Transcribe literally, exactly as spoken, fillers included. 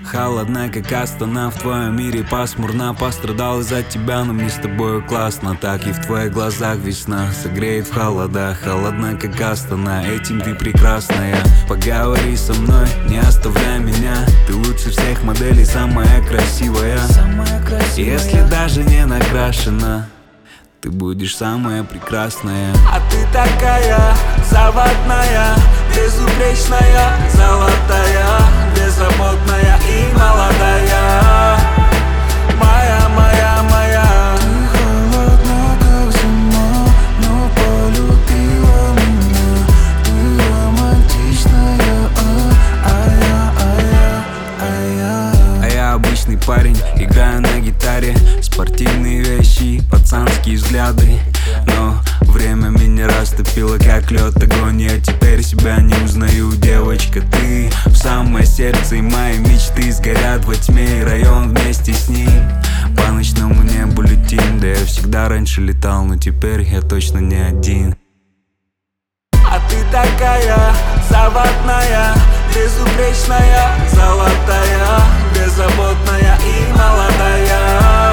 Холодна, как Астана, в твоем мире пасмурно. Пострадал из-за тебя, но мне с тобою классно. Так и в твоих глазах весна согреет в холодах. Холодна, как Астана, этим ты прекрасная. Поговори со мной, не оставляй меня. Ты лучше всех моделей, самая красивая. Самая красивая. Если даже не накрашена, ты будешь самая прекрасная. А ты такая заводная, безупречная, золотая, беззаботная и молодая. Моя, моя, моя. Ты холодна, как зима, но полюбила меня. Ты романтичная, а, а я, а я, а я. А я обычный парень, играю на гитаре. Спортивные вещи, пацанские взгляды. Но время меня растопило, как лед, огонь. Я теперь себя не узнаю, девочка. Ты в самое сердце, и мои мечты сгорят во тьме. И район вместе с ним по ночному небу летим. Да я всегда раньше летал, но теперь я точно не один. А ты такая заводная, безупречная, золотая, беззаботная и молодая.